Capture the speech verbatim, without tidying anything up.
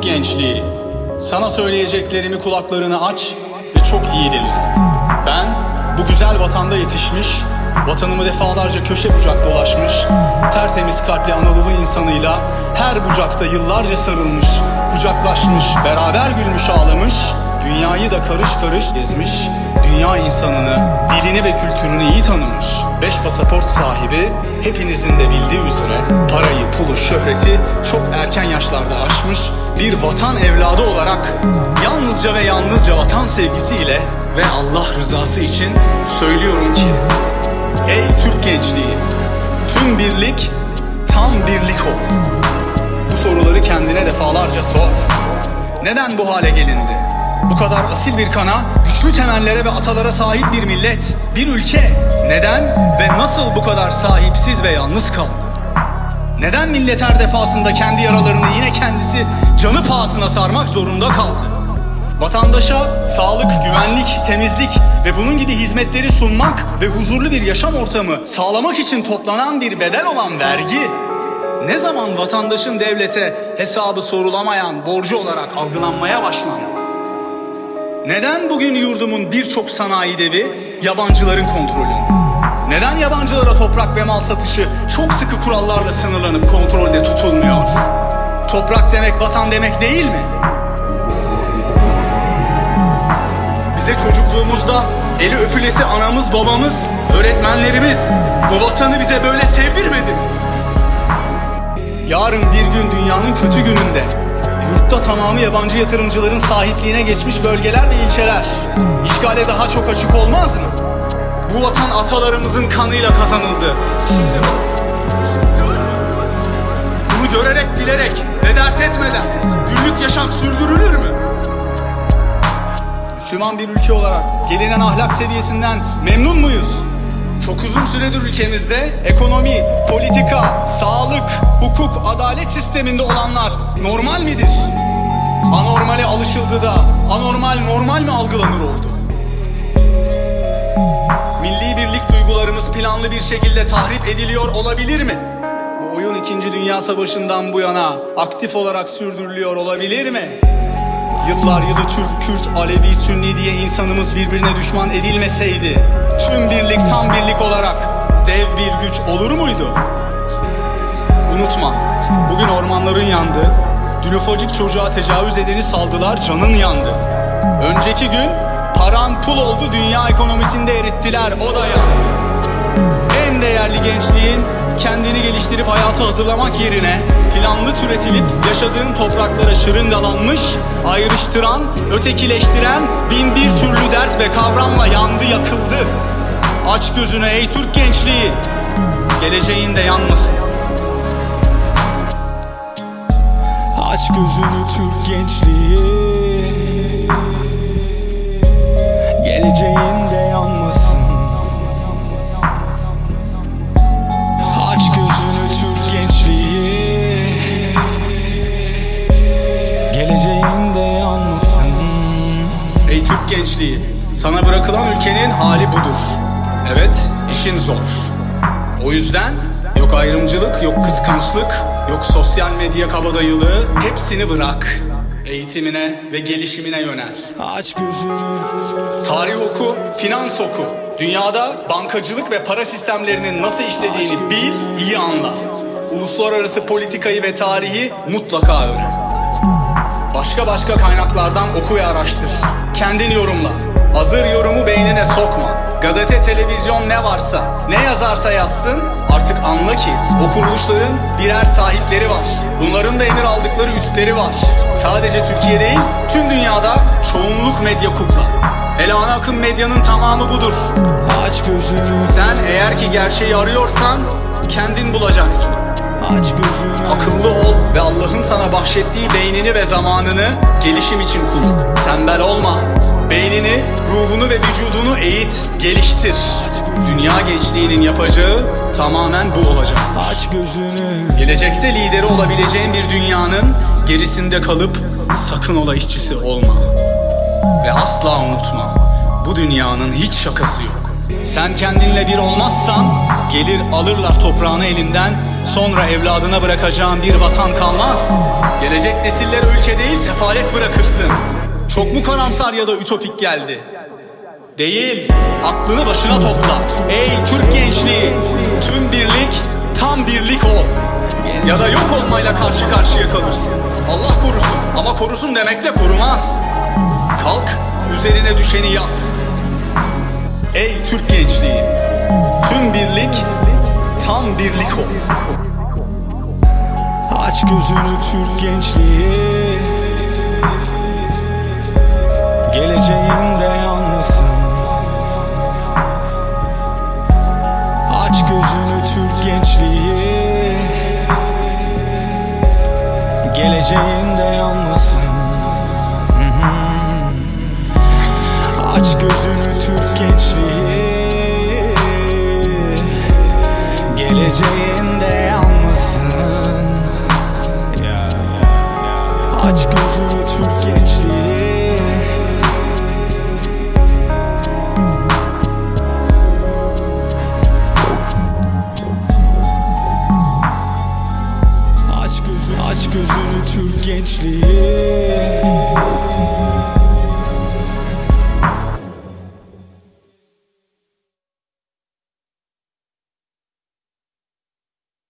gençliği, sana söyleyeceklerimi kulaklarını aç ve çok iyi dinle. Ben bu güzel vatanda yetişmiş, vatanımı defalarca köşe bucak dolaşmış, tertemiz kalpli Anadolu insanıyla her bucakta yıllarca sarılmış, kucaklaşmış, beraber gülmüş ağlamış, dünyayı da karış karış gezmiş, dünya insanını, dilini ve kültürünü iyi tanımış, beş pasaport sahibi, hepinizin de bildiği üzere parayı, pulu, şöhreti çok erken yaşlarda aşmış bir vatan evladı olarak yalnızca ve yalnızca vatan sevgisiyle ve Allah rızası için söylüyorum ki: ey Türk gençliği, tüm birlik tam birlik ol. Bu soruları kendine defalarca sor. Neden bu hale gelindi? Bu kadar asil bir kana, güçlü temellere ve atalara sahip bir millet, bir ülke neden ve nasıl bu kadar sahipsiz ve yalnız kaldı? Neden millet her defasında kendi yaralarını yine kendisi canı pahasına sarmak zorunda kaldı? Vatandaşa sağlık, güvenlik, temizlik ve bunun gibi hizmetleri sunmak ve huzurlu bir yaşam ortamı sağlamak için toplanan bir bedel olan vergi, ne zaman vatandaşın devlete hesabı sorulamayan borcu olarak algılanmaya başlandı? Neden bugün yurdumun birçok sanayi devi yabancıların kontrolünde? Neden yabancılara toprak ve mal satışı çok sıkı kurallarla sınırlanıp kontrolde tutulmuyor? Toprak demek vatan demek değil mi? Bize çocukluğumuzda eli öpülesi anamız, babamız, öğretmenlerimiz bu vatanı bize böyle sevdirmedi mi? Yarın bir gün dünyanın kötü gününde yurtta tamamı yabancı yatırımcıların sahipliğine geçmiş bölgeler ve ilçeler işgale daha çok açık olmaz mı? Bu vatan atalarımızın kanıyla kazanıldı. Bunu görerek, bilerek ve dert etmeden günlük yaşam sürdürülür mü? Müslüman bir ülke olarak gelinen ahlak seviyesinden memnun muyuz? Çok uzun süredir ülkemizde ekonomi, politika, sağlık, hukuk, adalet sisteminde olanlar normal midir? Anormale alışıldı da anormal normal mi algılanır oldu? Milli birlik duygularımız planlı bir şekilde tahrip ediliyor olabilir mi? Bu oyun İkinci Dünya Savaşı'ndan bu yana aktif olarak sürdürülüyor olabilir mi? Yıllar yılı Türk, Kürt, Alevi, Sünni diye insanımız birbirine düşman edilmeseydi tüm birlik tam birlik olarak dev bir güç olur muydu? Unutma, bugün ormanların yandı, dün ufacık çocuğa tecavüz edeni saldılar, canın yandı. Önceki gün paran pul oldu, dünya ekonomisinde erittiler, o da yandı. En değerli gençliğin kendini geliştirip hayatı hazırlamak yerine planlı türetilip yaşadığın topraklara şırıngalanmış, ayrıştıran, ötekileştiren bin bir türlü dert ve kavramla yandı, yakıldı. Aç gözünü ey Türk gençliği, geleceğin de yanmasın. Aç gözünü Türk gençliği, geleceğin de yanmasın. Aç gözünü Türk gençliği, geleceğin de yanmasın. Ey Türk gençliği, sana bırakılan ülkenin hali budur. Evet, işin zor. O yüzden yok ayrımcılık, yok kıskançlık, yok sosyal medya kabadayılığı, hepsini bırak. Eğitimine ve gelişimine yönel. Aç gözünü. Tarih oku, finans oku. Dünyada bankacılık ve para sistemlerinin nasıl işlediğini bil, iyi anla. Uluslararası politikayı ve tarihi mutlaka öğren. Başka başka kaynaklardan oku ve araştır. Kendin yorumla. Hazır yorumu beynine sokma. Gazete, televizyon ne varsa, ne yazarsa yazsın, artık anla ki o kuruluşların birer sahipleri var. Bunların da emir aldıkları üstleri var. Sadece Türkiye değil, tüm dünyada çoğunluk medya kukla. Hele ana akım medyanın tamamı budur. Aç gözünü. Sen eğer ki gerçeği arıyorsan kendin bulacaksın. Aç gözünü. Akıllı ol ve Allah'ın sana bahşettiği beynini ve zamanını gelişim için kullan. Tembel olma. Beynini, ruhunu ve vücudunu eğit, geliştir. Dünya gençliğinin yapacağı tamamen bu olacaktır. Aç gözünü. Gelecekte lideri olabileceğin bir dünyanın gerisinde kalıp sakın ola işçisi olma. Ve asla unutma, bu dünyanın hiç şakası yok. Sen kendinle bir olmazsan gelir alırlar toprağını elinden, sonra evladına bırakacağın bir vatan kalmaz. Gelecek nesillere ülke değil sefalet bırakırsın. Çok mu karamsar ya da ütopik geldi? Değil, aklını başına topla. Ey Türk gençliği, tüm birlik tam birlik ol. Ya da yok olmayla karşı karşıya kalırsın. Allah korusun, ama korusun demekle korumaz. Kalk, üzerine düşeni yap. Ey Türk gençliği, tüm birlik tam birlik ol. Aç gözünü Türk gençliği, geleceğinde yalnızsın. Aç gözünü Türk gençliği, geleceğinde yalnızsın. Aç gözünü Türk gençliği, geleceğinde yalnızsın. Aç gözünü Türk gençliği, aç gözünü, aç gözünü Türk gençliği.